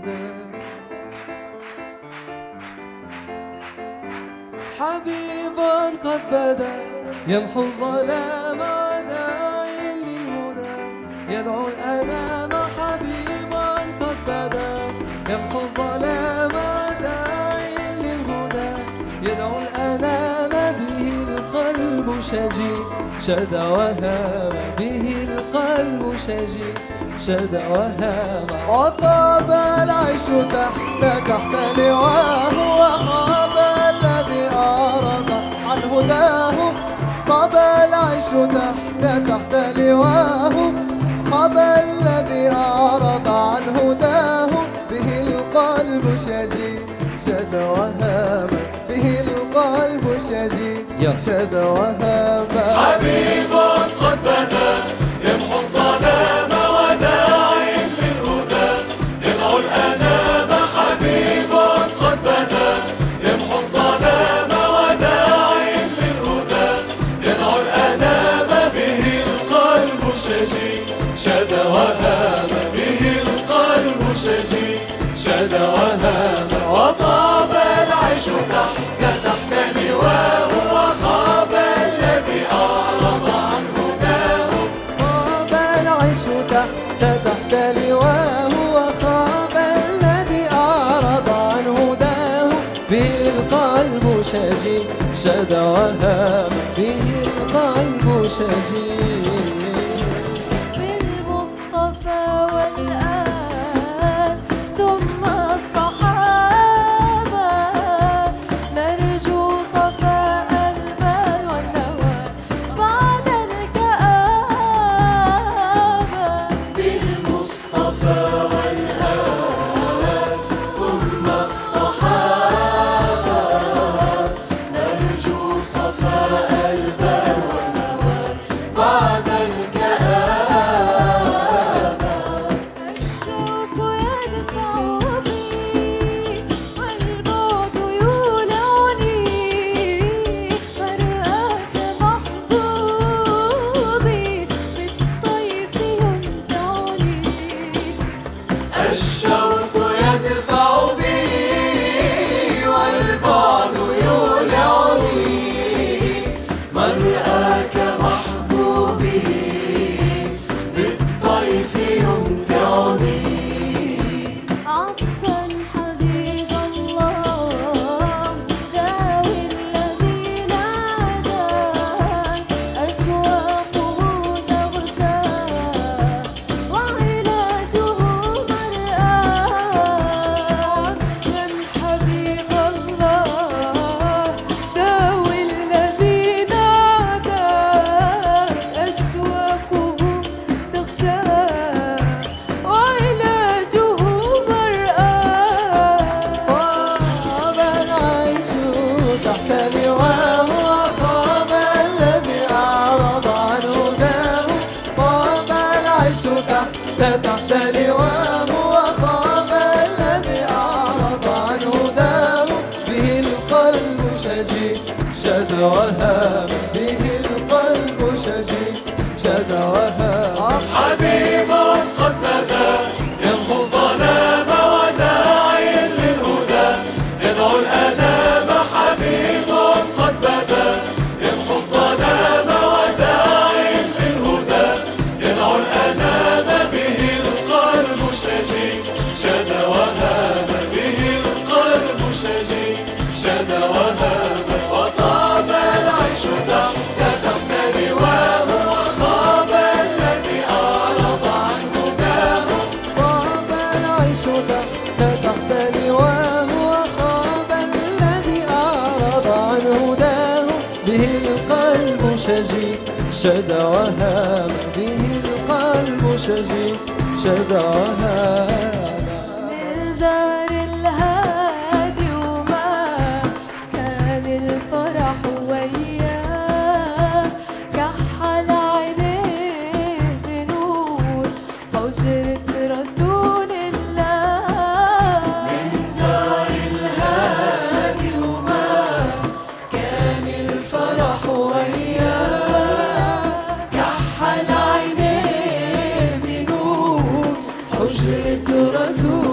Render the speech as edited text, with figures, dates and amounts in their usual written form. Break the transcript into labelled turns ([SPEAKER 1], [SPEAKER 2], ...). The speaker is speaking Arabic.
[SPEAKER 1] حبيبا قد بدا يمحو الظلام وداعي للهدى يدعو الأنام. حبيبا قد بدا يمحو الظلام وداعي للهدى يدعو الأنام. به القلب شجي شد وهام، به القلب شجي شد وهام.
[SPEAKER 2] وطاب العيش تحت لواه وخاب الذي أعرض عن هداه. طاب العيش تحت لواه خاب الذي أعرض عن هداه. به القلب شجي شد وهام، به القلب شجي شد وهام.
[SPEAKER 3] حبيب قد بدا يمحو الظلام وداعي للهدى يدعو الأنام. حبيب قد بدا يمحو الظلام وداعي للهدى يدعو الأنام. به القلب شجي شد وهام، به القلب شجي شد وهام. وطاب العيش تحت لواه وخاب الذي أعرض عن هداه.
[SPEAKER 1] طاب العيش تحت لواه وخاب الذي أعرض عن هداه. به القلب شجي شد وهام، به القلب شجي.
[SPEAKER 4] بالمصطفى والآل ثم الصحابة نرجو صفاء البال والنوال بعد الكآبة.
[SPEAKER 3] بالمصطفى والآل ثم الصحابة نرجو صفاء البال والنوال بعد الكآبة.
[SPEAKER 4] الشوق يدفع بي والبعد يولعني مرآك محبوبي بالطيف يمتعني.
[SPEAKER 3] الشوق يدفع بي والبعد يولعني مرآك محبوبي بالطيف يمتعني.
[SPEAKER 4] عطفا حبيب الله داوي الذي ناداك أشواقه تغشى وعلاجه مرآك.
[SPEAKER 1] عطفا حبيب الله داوي الذي ناداك أشواقه تغشى وعلاجه مرآك. طاب العيش تحت لواه وخاب الذي أعرض عن هداه. طاب العيش تحت لواه وخاب الذي أعرض عن هداه. به القلب شجي شد وهام، به القلب شجي شد وهام.
[SPEAKER 3] حبيب قد بدا يمحو الظلام وداعي للهدى يدعو الأنام. حبيب قد بدا يمحو الظلام وداعي للهدى يدعو الأنام. به القلب شجي شد وهام، به القلب شجي شد وهام. وطاب العيش تحت لواه وخاب الذي أعرض عن هداه.
[SPEAKER 1] طاب العيش تحت لواه وخاب الذي أعرض عن هداه. به القلب شجي شد وهام، به القلب شجي شد وهام.
[SPEAKER 4] من زار الهادي وما كان الفرح وياه كحل عينيه بنور حجرة رسول الله.
[SPEAKER 3] من زار الهادي وما كان الفرح وياه كحل عينيه بنور حجرة رسول